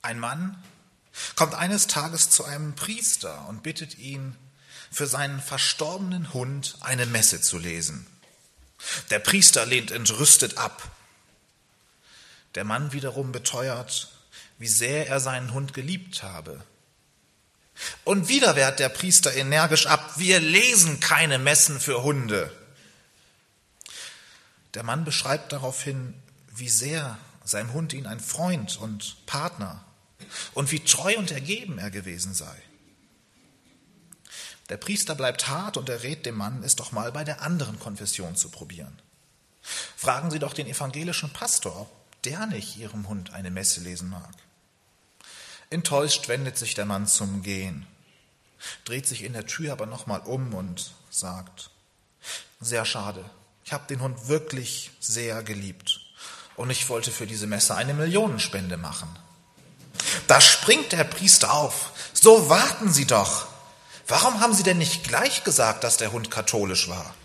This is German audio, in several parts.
Ein Mann kommt eines Tages zu einem Priester und bittet ihn, für seinen verstorbenen Hund eine Messe zu lesen. Der Priester lehnt entrüstet ab. Der Mann wiederum beteuert, wie sehr er seinen Hund geliebt habe. Und wieder wehrt der Priester energisch ab: Wir lesen keine Messen für Hunde. Der Mann beschreibt daraufhin, wie sehr sein Hund ihm ein Freund und Partner und wie treu und ergeben er gewesen sei. Der Priester bleibt hart und er rät dem Mann, es doch mal bei der anderen Konfession zu probieren. Fragen Sie doch den evangelischen Pastor, ob der nicht Ihrem Hund eine Messe lesen mag. Enttäuscht wendet sich der Mann zum Gehen, dreht sich in der Tür aber nochmal um und sagt: Sehr schade, ich habe den Hund wirklich sehr geliebt und ich wollte für diese Messe eine Millionenspende machen. Da springt der Priester auf: So warten Sie doch! Warum haben Sie denn nicht gleich gesagt, dass der Hund katholisch war?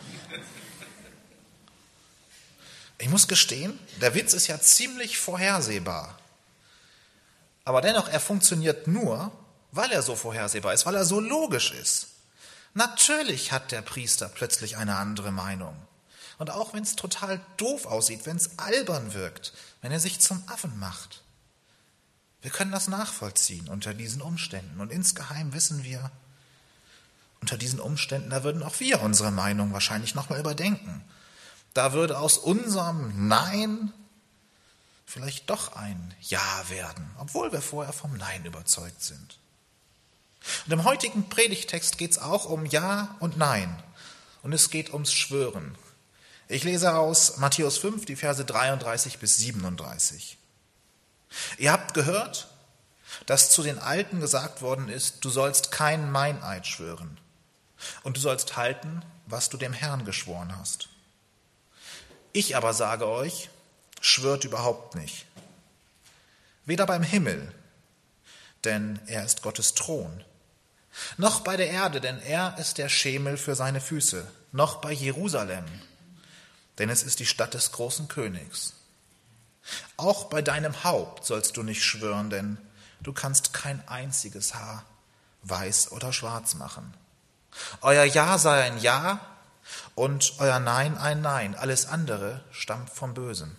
Ich muss gestehen, der Witz ist ja ziemlich vorhersehbar. Aber dennoch, er funktioniert nur, weil er so vorhersehbar ist, weil er so logisch ist. Natürlich hat der Priester plötzlich eine andere Meinung. Und auch wenn es total doof aussieht, wenn es albern wirkt, wenn er sich zum Affen macht. Wir können das nachvollziehen unter diesen Umständen. Und insgeheim wissen wir, unter diesen Umständen, da würden auch wir unsere Meinung wahrscheinlich nochmal überdenken. Da würde aus unserem Nein vielleicht doch ein Ja werden, obwohl wir vorher vom Nein überzeugt sind. Und im heutigen Predigtext geht es auch um Ja und Nein. Und es geht ums Schwören. Ich lese aus Matthäus 5, die Verse 33 bis 37. Ihr habt gehört, dass zu den Alten gesagt worden ist: Du sollst keinen Meineid schwören. Und du sollst halten, was du dem Herrn geschworen hast. Ich aber sage euch, schwört überhaupt nicht. Weder beim Himmel, denn er ist Gottes Thron, noch bei der Erde, denn er ist der Schemel für seine Füße, noch bei Jerusalem, denn es ist die Stadt des großen Königs. Auch bei deinem Haupt sollst du nicht schwören, denn du kannst kein einziges Haar weiß oder schwarz machen. Euer Ja sei ein Ja und euer Nein ein Nein. Alles andere stammt vom Bösen.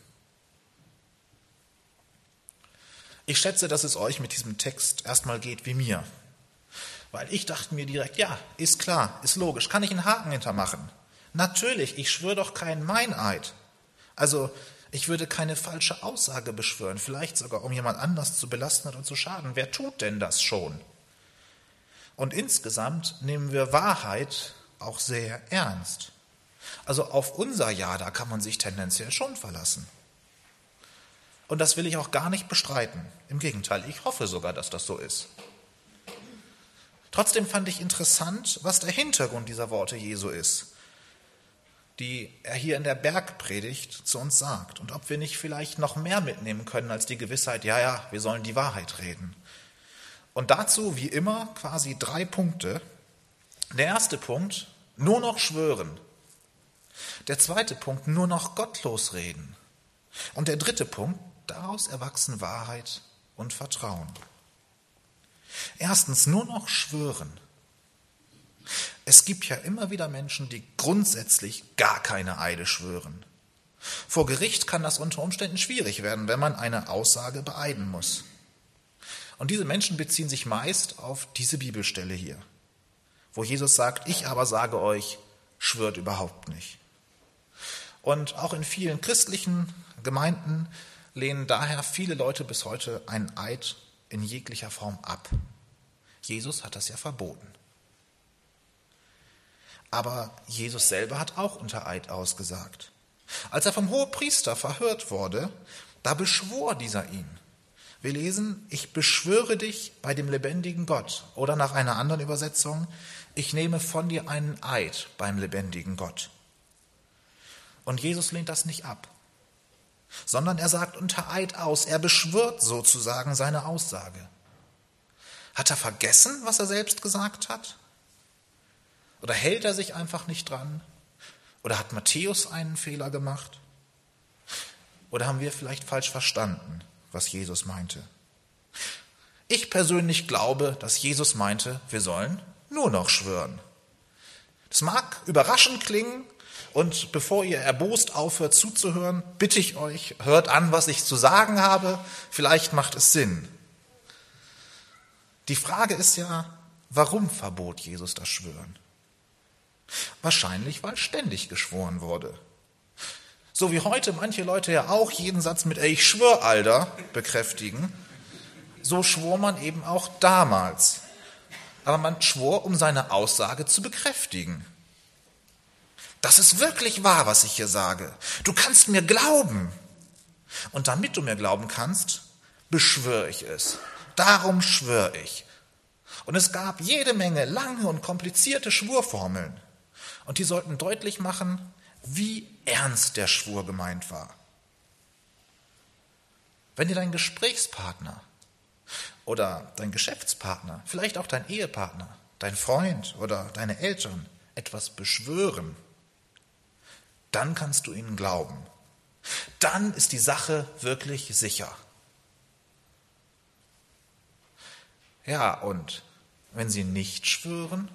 Ich schätze, dass es euch mit diesem Text erstmal geht wie mir. Weil ich dachte mir direkt: Ja, ist klar, ist logisch, kann ich einen Haken hintermachen. Natürlich, ich schwöre doch keinen Meineid. Also, ich würde keine falsche Aussage beschwören, vielleicht sogar, um jemand anders zu belasten oder zu schaden. Wer tut denn das schon? Und insgesamt nehmen wir Wahrheit auch sehr ernst. Also auf unser Ja, da kann man sich tendenziell schon verlassen. Und das will ich auch gar nicht bestreiten. Im Gegenteil, ich hoffe sogar, dass das so ist. Trotzdem fand ich interessant, was der Hintergrund dieser Worte Jesu ist, die er hier in der Bergpredigt zu uns sagt. Und ob wir nicht vielleicht noch mehr mitnehmen können als die Gewissheit: Ja, wir sollen die Wahrheit reden. Und dazu, wie immer, quasi 3 Punkte. Der erste Punkt: nur noch schwören. Der zweite Punkt: nur noch gottlos reden. Und der dritte Punkt: daraus erwachsen Wahrheit und Vertrauen. Erstens, nur noch schwören. Es gibt ja immer wieder Menschen, die grundsätzlich gar keine Eide schwören. Vor Gericht kann das unter Umständen schwierig werden, wenn man eine Aussage beeiden muss. Und diese Menschen beziehen sich meist auf diese Bibelstelle hier, wo Jesus sagt: Ich aber sage euch, schwört überhaupt nicht. Und auch in vielen christlichen Gemeinden lehnen daher viele Leute bis heute einen Eid in jeglicher Form ab. Jesus hat das ja verboten. Aber Jesus selber hat auch unter Eid ausgesagt. Als er vom Hohepriester verhört wurde, da beschwor dieser ihn. Wir lesen: Ich beschwöre dich bei dem lebendigen Gott. Oder nach einer anderen Übersetzung: Ich nehme von dir einen Eid beim lebendigen Gott. Und Jesus lehnt das nicht ab, sondern er sagt unter Eid aus. Er beschwört sozusagen seine Aussage. Hat er vergessen, was er selbst gesagt hat? Oder hält er sich einfach nicht dran? Oder hat Matthäus einen Fehler gemacht? Oder haben wir vielleicht falsch verstanden, was Jesus meinte? Ich persönlich glaube, dass Jesus meinte, wir sollen nur noch schwören. Das mag überraschend klingen, und bevor ihr erbost aufhört zuzuhören, bitte ich euch, hört an, was ich zu sagen habe, vielleicht macht es Sinn. Die Frage ist ja, warum verbot Jesus das Schwören? Wahrscheinlich, weil ständig geschworen wurde. So wie heute manche Leute ja auch jeden Satz mit ich schwör, Alter, bekräftigen, so schwor man eben auch damals. Aber man schwor, um seine Aussage zu bekräftigen. Das ist wirklich wahr, was ich hier sage. Du kannst mir glauben. Und damit du mir glauben kannst, beschwöre ich es. Darum schwöre ich. Und es gab jede Menge lange und komplizierte Schwurformeln. Und die sollten deutlich machen, wie ernst der Schwur gemeint war. Wenn dir dein Gesprächspartner oder dein Geschäftspartner, vielleicht auch dein Ehepartner, dein Freund oder deine Eltern etwas beschwören, dann kannst du ihnen glauben. Dann ist die Sache wirklich sicher. Ja, und wenn sie nicht schwören?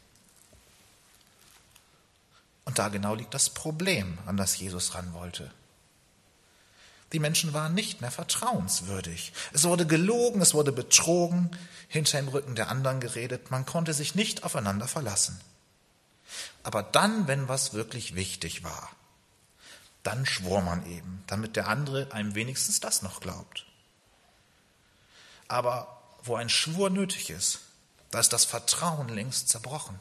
Und da genau liegt das Problem, an das Jesus ran wollte. Die Menschen waren nicht mehr vertrauenswürdig. Es wurde gelogen, es wurde betrogen, hinter dem Rücken der anderen geredet. Man konnte sich nicht aufeinander verlassen. Aber dann, wenn was wirklich wichtig war, dann schwor man eben, damit der andere einem wenigstens das noch glaubt. Aber wo ein Schwur nötig ist, da ist das Vertrauen längst zerbrochen.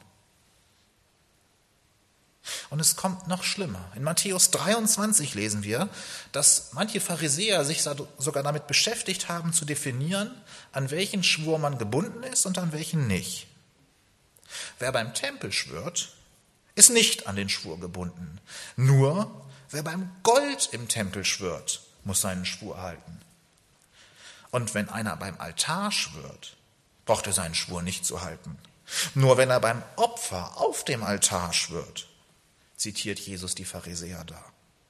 Und es kommt noch schlimmer. In Matthäus 23 lesen wir, dass manche Pharisäer sich sogar damit beschäftigt haben, zu definieren, an welchen Schwur man gebunden ist und an welchen nicht. Wer beim Tempel schwört, ist nicht an den Schwur gebunden. Nur wer beim Gold im Tempel schwört, muss seinen Schwur halten. Und wenn einer beim Altar schwört, braucht er seinen Schwur nicht zu halten. Nur wenn er beim Opfer auf dem Altar schwört, zitiert Jesus die Pharisäer da.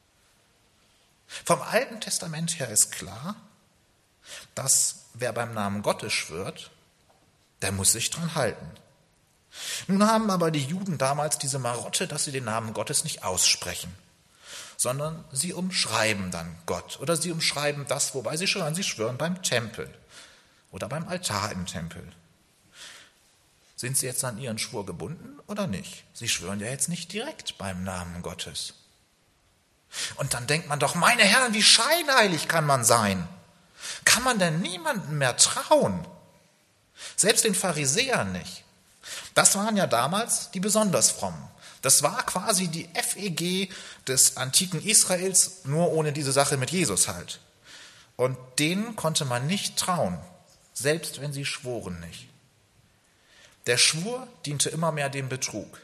Vom Alten Testament her ist klar, dass wer beim Namen Gottes schwört, der muss sich dran halten. Nun haben aber die Juden damals diese Marotte, dass sie den Namen Gottes nicht aussprechen, sondern sie umschreiben dann Gott oder sie umschreiben das, wobei sie schwören beim Tempel oder beim Altar im Tempel. Sind sie jetzt an ihren Schwur gebunden oder nicht? Sie schwören ja jetzt nicht direkt beim Namen Gottes. Und dann denkt man doch, meine Herren, wie scheinheilig kann man sein? Kann man denn niemandem mehr trauen? Selbst den Pharisäern nicht. Das waren ja damals die besonders frommen. Das war quasi die FEG des antiken Israels, nur ohne diese Sache mit Jesus halt. Und denen konnte man nicht trauen, selbst wenn sie schworen nicht. Der Schwur diente immer mehr dem Betrug.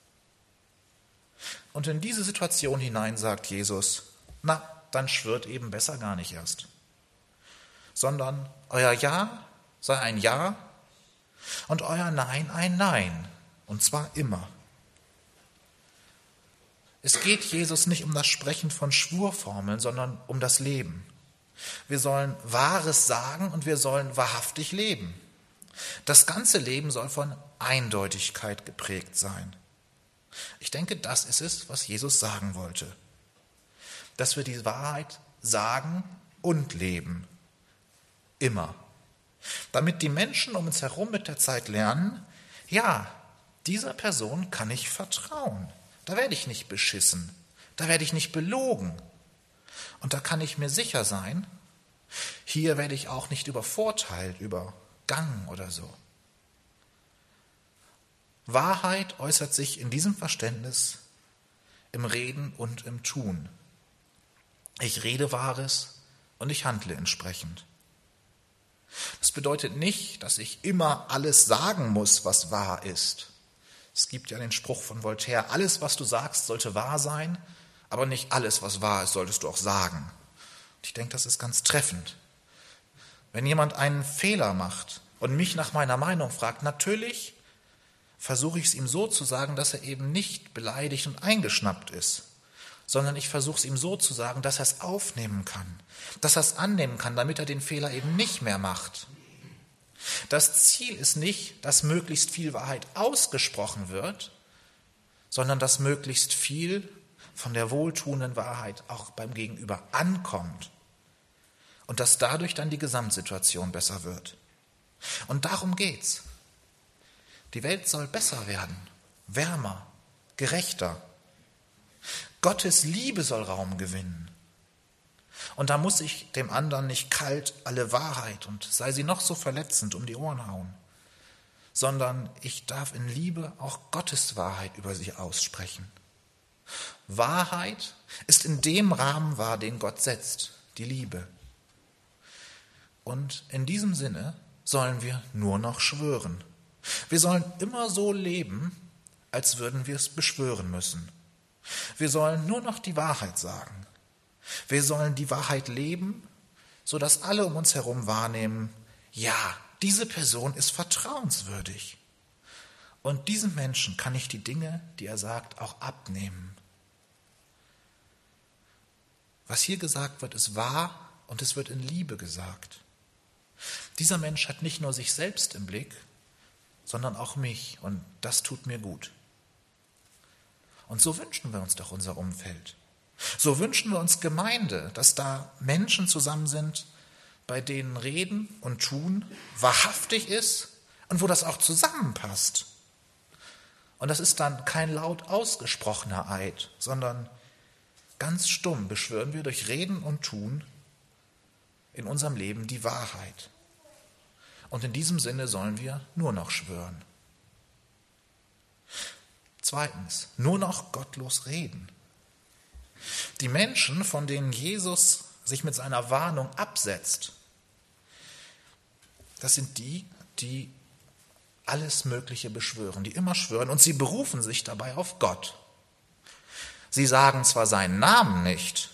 Und in diese Situation hinein sagt Jesus, na, dann schwört eben besser gar nicht erst. Sondern euer Ja sei ein Ja und euer Nein ein Nein. Und zwar immer. Es geht Jesus nicht um das Sprechen von Schwurformeln, sondern um das Leben. Wir sollen Wahres sagen und wir sollen wahrhaftig leben. Das ganze Leben soll von Eindeutigkeit geprägt sein. Ich denke, das ist es, was Jesus sagen wollte. Dass wir die Wahrheit sagen und leben. Immer. Damit die Menschen um uns herum mit der Zeit lernen, ja, dieser Person kann ich vertrauen. Da werde ich nicht beschissen. Da werde ich nicht belogen. Und da kann ich mir sicher sein, hier werde ich auch nicht übervorteilt, übergangen oder so. Wahrheit äußert sich in diesem Verständnis im Reden und im Tun. Ich rede Wahres und ich handle entsprechend. Das bedeutet nicht, dass ich immer alles sagen muss, was wahr ist. Es gibt ja den Spruch von Voltaire, alles, was du sagst, sollte wahr sein, aber nicht alles, was wahr ist, solltest du auch sagen. Und ich denke, das ist ganz treffend. Wenn jemand einen Fehler macht und mich nach meiner Meinung fragt, natürlich versuche ich es ihm so zu sagen, dass er eben nicht beleidigt und eingeschnappt ist, sondern ich versuche es ihm so zu sagen, dass er es aufnehmen kann, dass er es annehmen kann, damit er den Fehler eben nicht mehr macht. Das Ziel ist nicht, dass möglichst viel Wahrheit ausgesprochen wird, sondern dass möglichst viel von der wohltuenden Wahrheit auch beim Gegenüber ankommt und dass dadurch dann die Gesamtsituation besser wird. Und darum geht's. Die Welt soll besser werden, wärmer, gerechter. Gottes Liebe soll Raum gewinnen. Und da muss ich dem anderen nicht kalt alle Wahrheit und sei sie noch so verletzend um die Ohren hauen, sondern ich darf in Liebe auch Gottes Wahrheit über sie aussprechen. Wahrheit ist in dem Rahmen wahr, den Gott setzt, die Liebe. Und in diesem Sinne sollen wir nur noch schwören. Wir sollen immer so leben, als würden wir es beschwören müssen. Wir sollen nur noch die Wahrheit sagen. Wir sollen die Wahrheit leben, sodass alle um uns herum wahrnehmen, ja, diese Person ist vertrauenswürdig. Und diesem Menschen kann ich die Dinge, die er sagt, auch abnehmen. Was hier gesagt wird, ist wahr und es wird in Liebe gesagt. Dieser Mensch hat nicht nur sich selbst im Blick, sondern auch mich und das tut mir gut. Und so wünschen wir uns doch unser Umfeld. So wünschen wir uns Gemeinde, dass da Menschen zusammen sind, bei denen Reden und Tun wahrhaftig ist und wo das auch zusammenpasst. Und das ist dann kein laut ausgesprochener Eid, sondern ganz stumm beschwören wir durch Reden und Tun in unserem Leben die Wahrheit. Und in diesem Sinne sollen wir nur noch schwören. Zweitens, nur noch gottlos reden. Die Menschen, von denen Jesus sich mit seiner Warnung absetzt, das sind die, die alles Mögliche beschwören, die immer schwören und sie berufen sich dabei auf Gott. Sie sagen zwar seinen Namen nicht,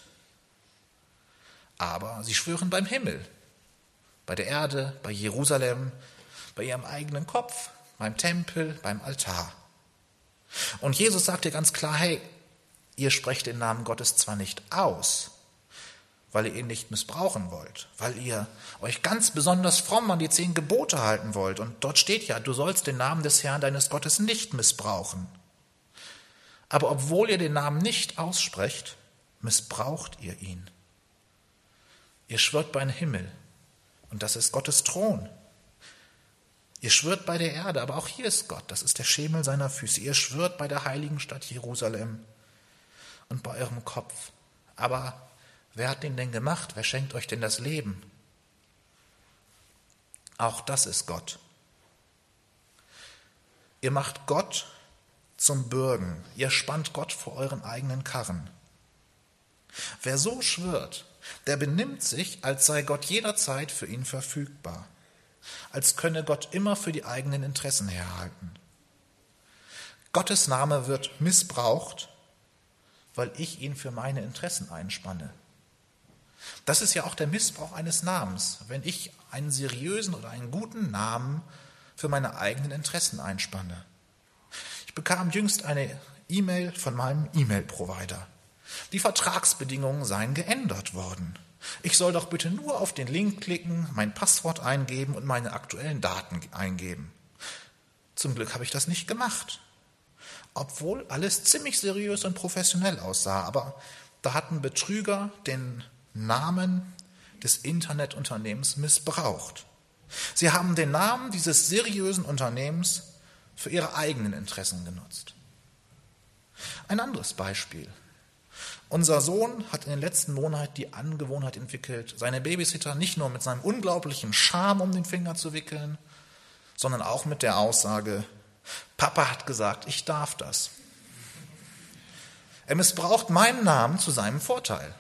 aber sie schwören beim Himmel, bei der Erde, bei Jerusalem, bei ihrem eigenen Kopf, beim Tempel, beim Altar. Und Jesus sagt dir ganz klar, hey, ihr sprecht den Namen Gottes zwar nicht aus, weil ihr ihn nicht missbrauchen wollt, weil ihr euch ganz besonders fromm an die 10 Gebote halten wollt. Und dort steht ja, du sollst den Namen des Herrn deines Gottes nicht missbrauchen. Aber obwohl ihr den Namen nicht aussprecht, missbraucht ihr ihn. Ihr schwört beim Himmel und das ist Gottes Thron. Ihr schwört bei der Erde, aber auch hier ist Gott, das ist der Schemel seiner Füße. Ihr schwört bei der heiligen Stadt Jerusalem und bei eurem Kopf. Aber wer hat den denn gemacht? Wer schenkt euch denn das Leben? Auch das ist Gott. Ihr macht Gott zum Bürgen. Ihr spannt Gott vor euren eigenen Karren. Wer so schwört, der benimmt sich, als sei Gott jederzeit für ihn verfügbar. Als könne Gott immer für die eigenen Interessen herhalten. Gottes Name wird missbraucht, weil ich ihn für meine Interessen einspanne. Das ist ja auch der Missbrauch eines Namens, wenn ich einen seriösen oder einen guten Namen für meine eigenen Interessen einspanne. Ich bekam jüngst eine E-Mail von meinem E-Mail-Provider. Die Vertragsbedingungen seien geändert worden. Ich soll doch bitte nur auf den Link klicken, mein Passwort eingeben und meine aktuellen Daten eingeben. Zum Glück habe ich das nicht gemacht, obwohl alles ziemlich seriös und professionell aussah. Aber da hatten Betrüger den Namen des Internetunternehmens missbraucht. Sie haben den Namen dieses seriösen Unternehmens für ihre eigenen Interessen genutzt. Ein anderes Beispiel. Unser Sohn hat in den letzten Monaten die Angewohnheit entwickelt, seine Babysitter nicht nur mit seinem unglaublichen Charme um den Finger zu wickeln, sondern auch mit der Aussage, Papa hat gesagt, ich darf das. Er missbraucht meinen Namen zu seinem Vorteil.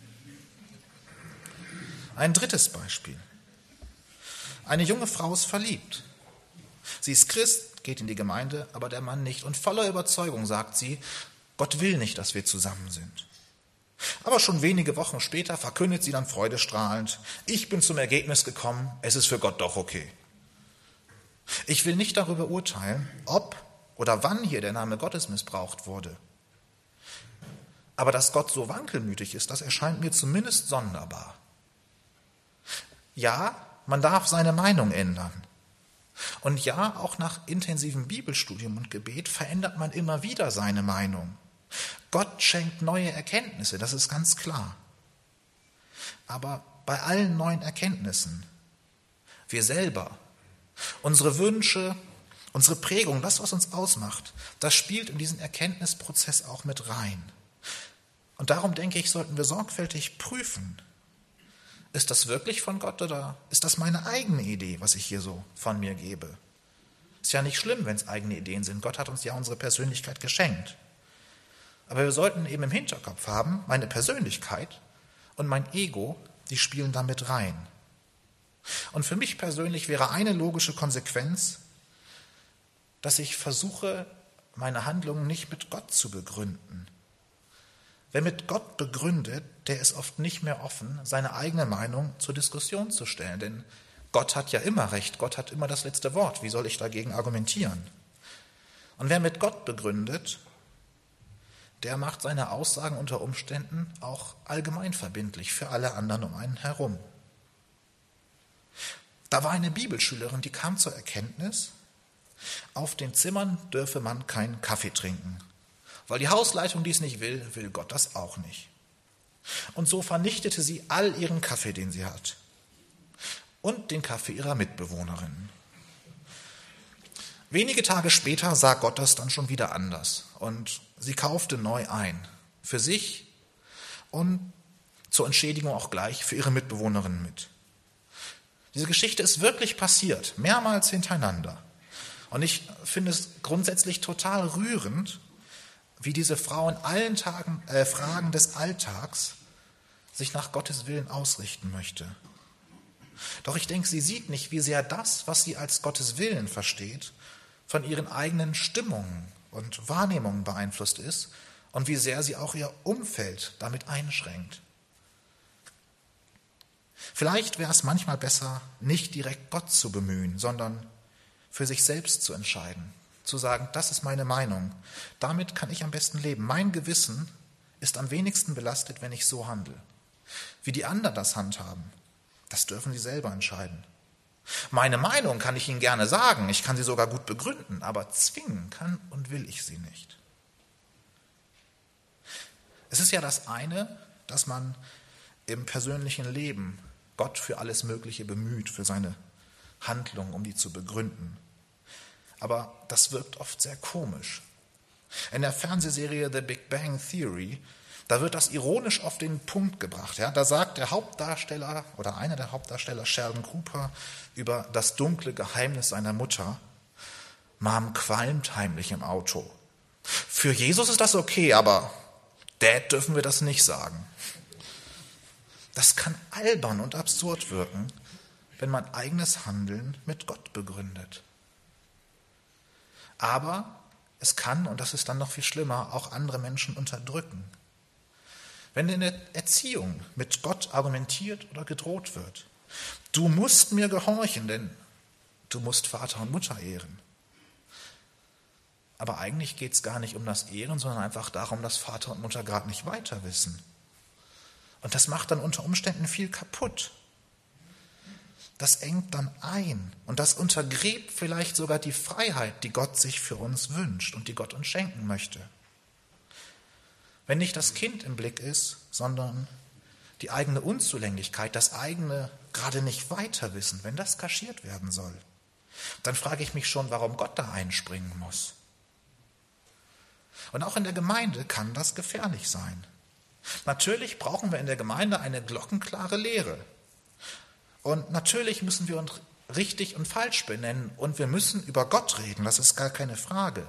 Ein drittes Beispiel. Eine junge Frau ist verliebt. Sie ist Christ, geht in die Gemeinde, aber der Mann nicht. Und voller Überzeugung sagt sie, Gott will nicht, dass wir zusammen sind. Aber schon wenige Wochen später verkündet sie dann freudestrahlend, ich bin zum Ergebnis gekommen, es ist für Gott doch okay. Ich will nicht darüber urteilen, ob oder wann hier der Name Gottes missbraucht wurde. Aber dass Gott so wankelmütig ist, das erscheint mir zumindest sonderbar. Ja, man darf seine Meinung ändern. Und ja, auch nach intensivem Bibelstudium und Gebet verändert man immer wieder seine Meinung. Gott schenkt neue Erkenntnisse, das ist ganz klar. Aber bei allen neuen Erkenntnissen, wir selber, unsere Wünsche, unsere Prägung, das, was uns ausmacht, das spielt in diesen Erkenntnisprozess auch mit rein. Und darum denke ich, sollten wir sorgfältig prüfen, ist das wirklich von Gott oder ist das meine eigene Idee, was ich hier so von mir gebe? Ist ja nicht schlimm, wenn es eigene Ideen sind. Gott hat uns ja unsere Persönlichkeit geschenkt. Aber wir sollten eben im Hinterkopf haben, meine Persönlichkeit und mein Ego, die spielen da mit rein. Und für mich persönlich wäre eine logische Konsequenz, dass ich versuche, meine Handlungen nicht mit Gott zu begründen. Wer mit Gott begründet, der ist oft nicht mehr offen, seine eigene Meinung zur Diskussion zu stellen. Denn Gott hat ja immer Recht, Gott hat immer das letzte Wort. Wie soll ich dagegen argumentieren? Und wer mit Gott begründet, der macht seine Aussagen unter Umständen auch allgemeinverbindlich für alle anderen um einen herum. Da war eine Bibelschülerin, die kam zur Erkenntnis, auf den Zimmern dürfe man keinen Kaffee trinken. Weil die Hausleitung dies nicht will, will Gott das auch nicht. Und so vernichtete sie all ihren Kaffee, den sie hat. Und den Kaffee ihrer Mitbewohnerin. Wenige Tage später sah Gott das dann schon wieder anders. Und sie kaufte neu ein. Für sich und zur Entschädigung auch gleich für ihre Mitbewohnerin mit. Diese Geschichte ist wirklich passiert, mehrmals hintereinander. Und ich finde es grundsätzlich total rührend, wie diese Frau in allen Fragen des Alltags sich nach Gottes Willen ausrichten möchte. Doch ich denke, sie sieht nicht, wie sehr das, was sie als Gottes Willen versteht, von ihren eigenen Stimmungen und Wahrnehmungen beeinflusst ist und wie sehr sie auch ihr Umfeld damit einschränkt. Vielleicht wäre es manchmal besser, nicht direkt Gott zu bemühen, sondern für sich selbst zu entscheiden. Zu sagen, das ist meine Meinung. Damit kann ich am besten leben. Mein Gewissen ist am wenigsten belastet, wenn ich so handle. Wie die anderen das handhaben, das dürfen sie selber entscheiden. Meine Meinung kann ich ihnen gerne sagen, ich kann sie sogar gut begründen, aber zwingen kann und will ich sie nicht. Es ist ja das eine, dass man im persönlichen Leben Gott für alles Mögliche bemüht, für seine Handlung, um die zu begründen. Aber das wirkt oft sehr komisch. In der Fernsehserie The Big Bang Theory, da wird das ironisch auf den Punkt gebracht. Ja? Da sagt der Hauptdarsteller oder einer der Hauptdarsteller, Sheldon Cooper, über das dunkle Geheimnis seiner Mutter: Mom qualmt heimlich im Auto. Für Jesus ist das okay, aber Dad dürfen wir das nicht sagen. Das kann albern und absurd wirken, wenn man eigenes Handeln mit Gott begründet. Aber es kann, und das ist dann noch viel schlimmer, auch andere Menschen unterdrücken. Wenn in der Erziehung mit Gott argumentiert oder gedroht wird, du musst mir gehorchen, denn du musst Vater und Mutter ehren. Aber eigentlich geht es gar nicht um das Ehren, sondern einfach darum, dass Vater und Mutter gerade nicht weiter wissen. Und das macht dann unter Umständen viel kaputt. Das engt dann ein und das untergräbt vielleicht sogar die Freiheit, die Gott sich für uns wünscht und die Gott uns schenken möchte. Wenn nicht das Kind im Blick ist, sondern die eigene Unzulänglichkeit, das eigene gerade nicht weiterwissen, wenn das kaschiert werden soll, dann frage ich mich schon, warum Gott da einspringen muss. Und auch in der Gemeinde kann das gefährlich sein. Natürlich brauchen wir in der Gemeinde eine glockenklare Lehre. Und natürlich müssen wir uns richtig und falsch benennen und wir müssen über Gott reden, das ist gar keine Frage.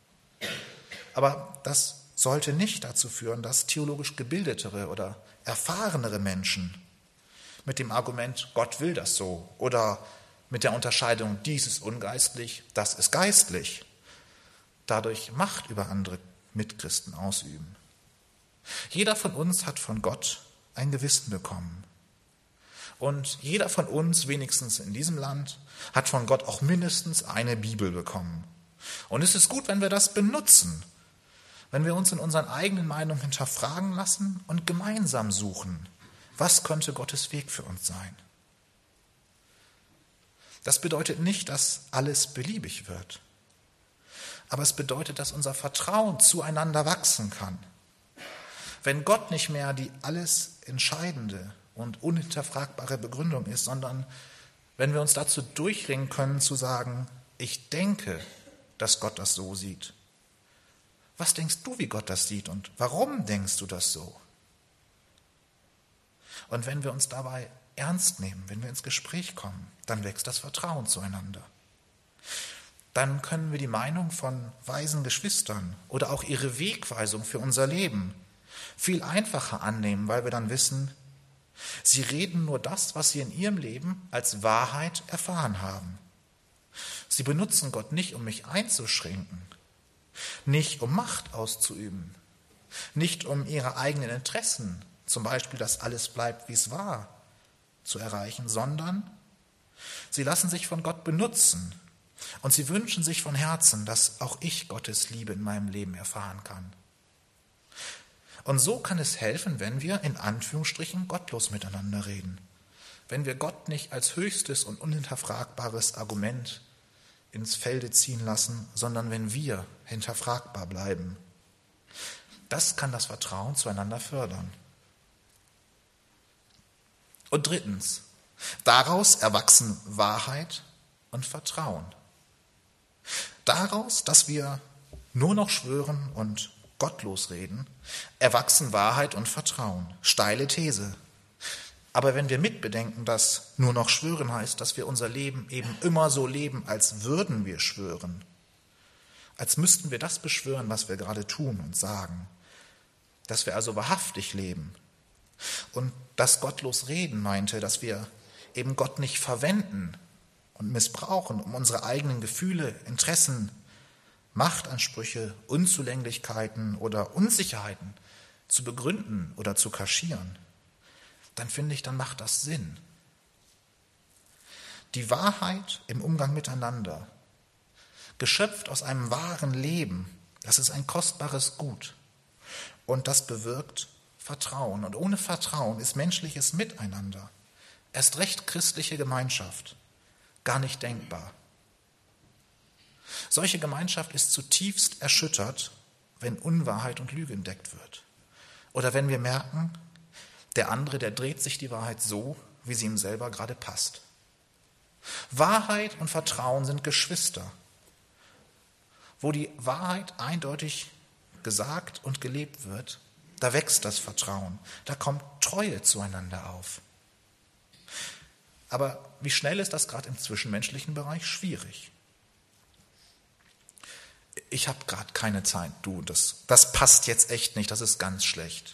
Aber das sollte nicht dazu führen, dass theologisch gebildetere oder erfahrenere Menschen mit dem Argument, Gott will das so, oder mit der Unterscheidung, dies ist ungeistlich, das ist geistlich, dadurch Macht über andere Mitchristen ausüben. Jeder von uns hat von Gott ein Gewissen bekommen. Und jeder von uns, wenigstens in diesem Land, hat von Gott auch mindestens eine Bibel bekommen. Und es ist gut, wenn wir das benutzen, wenn wir uns in unseren eigenen Meinungen hinterfragen lassen und gemeinsam suchen, was könnte Gottes Weg für uns sein. Das bedeutet nicht, dass alles beliebig wird. Aber es bedeutet, dass unser Vertrauen zueinander wachsen kann. Wenn Gott nicht mehr die alles entscheidende und unhinterfragbare Begründung ist, sondern wenn wir uns dazu durchringen können zu sagen, ich denke, dass Gott das so sieht. Was denkst du, wie Gott das sieht und warum denkst du das so? Und wenn wir uns dabei ernst nehmen, wenn wir ins Gespräch kommen, dann wächst das Vertrauen zueinander. Dann können wir die Meinung von weisen Geschwistern oder auch ihre Wegweisung für unser Leben viel einfacher annehmen, weil wir dann wissen, sie reden nur das, was sie in ihrem Leben als Wahrheit erfahren haben. Sie benutzen Gott nicht, um mich einzuschränken, nicht um Macht auszuüben, nicht um ihre eigenen Interessen, zum Beispiel, dass alles bleibt, wie es war, zu erreichen, sondern sie lassen sich von Gott benutzen und sie wünschen sich von Herzen, dass auch ich Gottes Liebe in meinem Leben erfahren kann. Und so kann es helfen, wenn wir in Anführungsstrichen gottlos miteinander reden, wenn wir Gott nicht als höchstes und unhinterfragbares Argument ins Felde ziehen lassen, sondern wenn wir hinterfragbar bleiben. Das kann das Vertrauen zueinander fördern. Und drittens, daraus erwachsen Wahrheit und Vertrauen. Daraus, dass wir nur noch schwören und gottlos reden, erwachsen Wahrheit und Vertrauen. Steile These. Aber wenn wir mitbedenken, dass nur noch schwören heißt, dass wir unser Leben eben immer so leben, als würden wir schwören, als müssten wir das beschwören, was wir gerade tun und sagen, dass wir also wahrhaftig leben. Und das gottlos reden meinte, dass wir eben Gott nicht verwenden und missbrauchen, um unsere eigenen Gefühle, Interessen, Machtansprüche, Unzulänglichkeiten oder Unsicherheiten zu begründen oder zu kaschieren. Dann finde ich, dann macht das Sinn. Die Wahrheit im Umgang miteinander, geschöpft aus einem wahren Leben, das ist ein kostbares Gut. Und das bewirkt Vertrauen. Und ohne Vertrauen ist menschliches Miteinander, erst recht christliche Gemeinschaft, gar nicht denkbar. Solche Gemeinschaft ist zutiefst erschüttert, wenn Unwahrheit und Lüge entdeckt wird. Oder wenn wir merken, der andere, der dreht sich die Wahrheit so, wie sie ihm selber gerade passt. Wahrheit und Vertrauen sind Geschwister. Wo die Wahrheit eindeutig gesagt und gelebt wird, da wächst das Vertrauen, da kommt Treue zueinander auf. Aber wie schnell ist das gerade im zwischenmenschlichen Bereich schwierig? Ich habe gerade keine Zeit, du, das passt jetzt echt nicht, das ist ganz schlecht.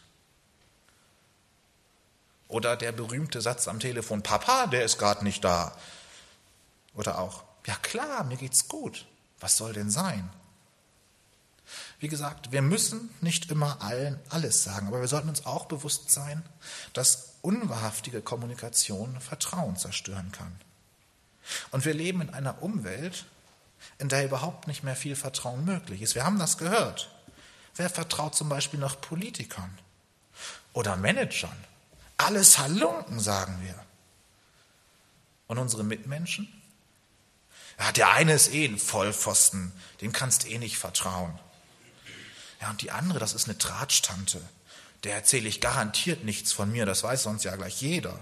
Oder der berühmte Satz am Telefon, Papa, der ist gerade nicht da. Oder auch, ja klar, mir geht's gut, was soll denn sein? Wie gesagt, wir müssen nicht immer allen alles sagen, aber wir sollten uns auch bewusst sein, dass unwahrhaftige Kommunikation Vertrauen zerstören kann. Und wir leben in einer Umwelt, in der überhaupt nicht mehr viel Vertrauen möglich ist. Wir haben das gehört. Wer vertraut zum Beispiel noch Politikern oder Managern? Alles Halunken, sagen wir. Und unsere Mitmenschen? Ja, der eine ist ein Vollpfosten, dem kannst du nicht vertrauen. Ja, und die andere, das ist eine Tratsch-Tante. Der erzähle ich garantiert nichts von mir, das weiß sonst ja gleich jeder.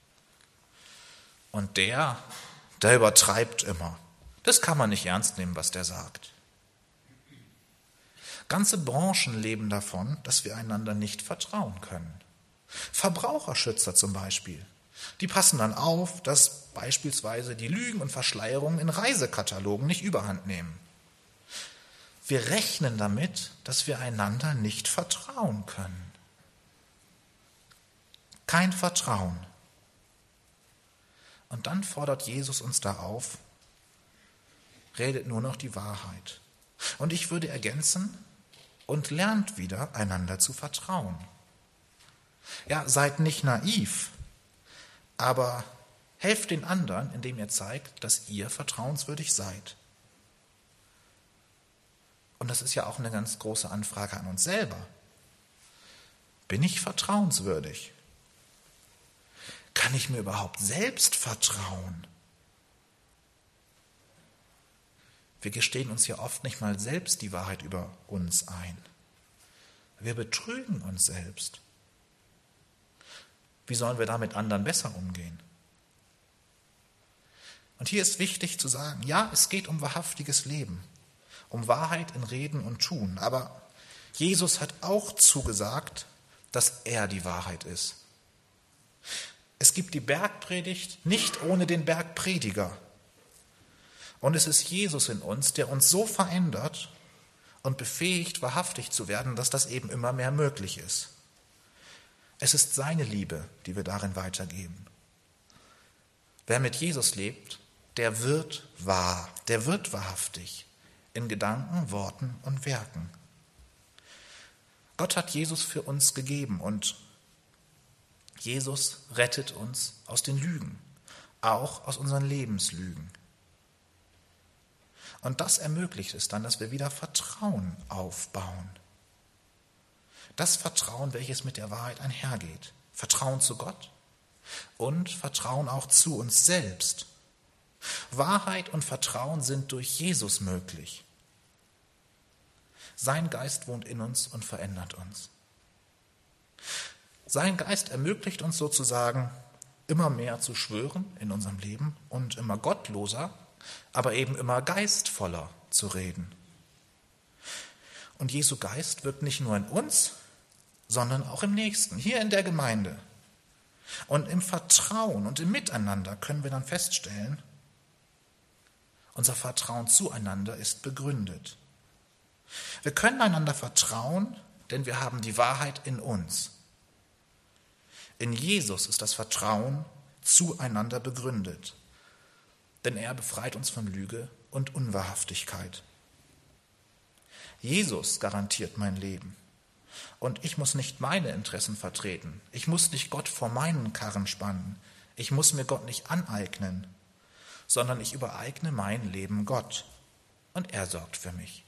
Und der übertreibt immer. Das kann man nicht ernst nehmen, was der sagt. Ganze Branchen leben davon, dass wir einander nicht vertrauen können. Verbraucherschützer zum Beispiel, die passen dann auf, dass beispielsweise die Lügen und Verschleierungen in Reisekatalogen nicht überhand nehmen. Wir rechnen damit, dass wir einander nicht vertrauen können. Kein Vertrauen. Und dann fordert Jesus uns da auf, redet nur noch die Wahrheit. Und ich würde ergänzen, und lernt wieder, einander zu vertrauen. Ja, seid nicht naiv, aber helft den anderen, indem ihr zeigt, dass ihr vertrauenswürdig seid. Und das ist ja auch eine ganz große Anfrage an uns selber. Bin ich vertrauenswürdig? Kann ich mir überhaupt selbst vertrauen? Wir gestehen uns ja oft nicht mal selbst die Wahrheit über uns ein. Wir betrügen uns selbst. Wie sollen wir da mit anderen besser umgehen? Und hier ist wichtig zu sagen, ja, es geht um wahrhaftiges Leben, um Wahrheit in Reden und Tun. Aber Jesus hat auch zugesagt, dass er die Wahrheit ist. Es gibt die Bergpredigt nicht ohne den Bergprediger. Und es ist Jesus in uns, der uns so verändert und befähigt, wahrhaftig zu werden, dass das eben immer mehr möglich ist. Es ist seine Liebe, die wir darin weitergeben. Wer mit Jesus lebt, der wird wahr, der wird wahrhaftig in Gedanken, Worten und Werken. Gott hat Jesus für uns gegeben und Jesus rettet uns aus den Lügen, auch aus unseren Lebenslügen. Und das ermöglicht es dann, dass wir wieder Vertrauen aufbauen. Das Vertrauen, welches mit der Wahrheit einhergeht. Vertrauen zu Gott und Vertrauen auch zu uns selbst. Wahrheit und Vertrauen sind durch Jesus möglich. Sein Geist wohnt in uns und verändert uns. Sein Geist ermöglicht uns sozusagen, immer mehr zu schwören in unserem Leben und immer gottloser, aber eben immer geistvoller zu reden. Und Jesu Geist wirkt nicht nur in uns, sondern auch im Nächsten, hier in der Gemeinde. Und im Vertrauen und im Miteinander können wir dann feststellen, unser Vertrauen zueinander ist begründet. Wir können einander vertrauen, denn wir haben die Wahrheit in uns. In Jesus ist das Vertrauen zueinander begründet, denn er befreit uns von Lüge und Unwahrhaftigkeit. Jesus garantiert mein Leben und ich muss nicht meine Interessen vertreten. Ich muss nicht Gott vor meinen Karren spannen. Ich muss mir Gott nicht aneignen, sondern ich übereigne mein Leben Gott und er sorgt für mich.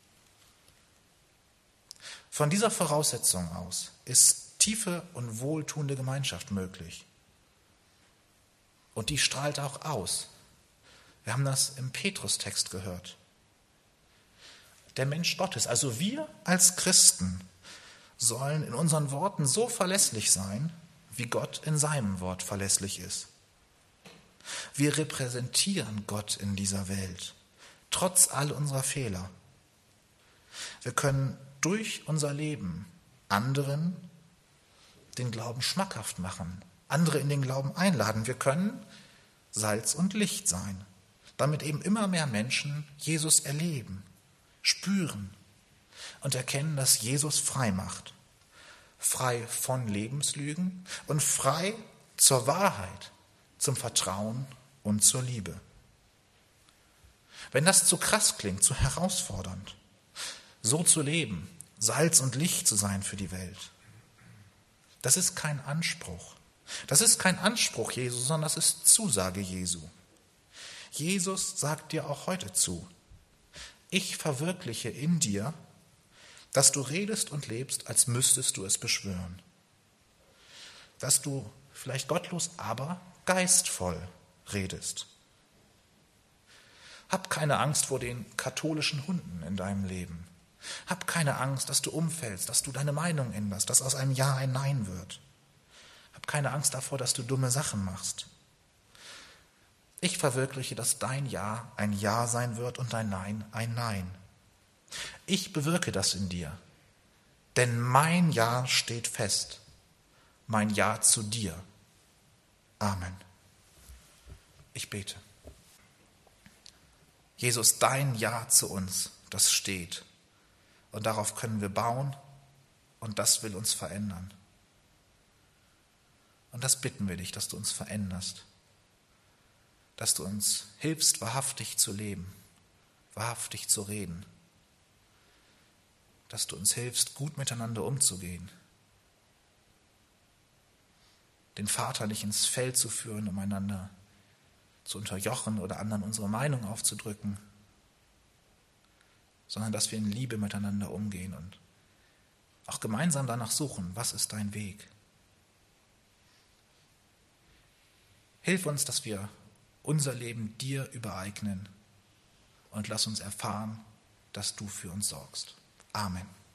Von dieser Voraussetzung aus ist tiefe und wohltuende Gemeinschaft möglich. Und die strahlt auch aus. Wir haben das im Petrus-Text gehört. Der Mensch Gottes, also wir als Christen, sollen in unseren Worten so verlässlich sein, wie Gott in seinem Wort verlässlich ist. Wir repräsentieren Gott in dieser Welt, trotz all unserer Fehler. Wir können durch unser Leben anderen den Glauben schmackhaft machen, andere in den Glauben einladen. Wir können Salz und Licht sein, damit eben immer mehr Menschen Jesus erleben, spüren und erkennen, dass Jesus frei macht. Frei von Lebenslügen und frei zur Wahrheit, zum Vertrauen und zur Liebe. Wenn das zu krass klingt, zu herausfordernd, so zu leben, Salz und Licht zu sein für die Welt, das ist kein Anspruch. Das ist kein Anspruch Jesu, sondern das ist Zusage Jesu. Jesus sagt dir auch heute zu: Ich verwirkliche in dir, dass du redest und lebst, als müsstest du es beschwören. Dass du vielleicht gottlos, aber geistvoll redest. Hab keine Angst vor den katholischen Hunden in deinem Leben. Hab keine Angst, dass du umfällst, dass du deine Meinung änderst, dass aus einem Ja ein Nein wird. Hab keine Angst davor, dass du dumme Sachen machst. Ich verwirkliche, dass dein Ja ein Ja sein wird und dein Nein ein Nein. Ich bewirke das in dir, denn mein Ja steht fest, mein Ja zu dir. Amen. Ich bete. Jesus, dein Ja zu uns, das steht. Und darauf können wir bauen und das will uns verändern. Und das bitten wir dich, dass du uns veränderst, dass du uns hilfst, wahrhaftig zu leben, wahrhaftig zu reden, dass du uns hilfst, gut miteinander umzugehen, den Vater nicht ins Feld zu führen, um einander zu unterjochen oder anderen unsere Meinung aufzudrücken, sondern dass wir in Liebe miteinander umgehen und auch gemeinsam danach suchen, was ist dein Weg. Hilf uns, dass wir unser Leben dir übereignen und lass uns erfahren, dass du für uns sorgst. Amen.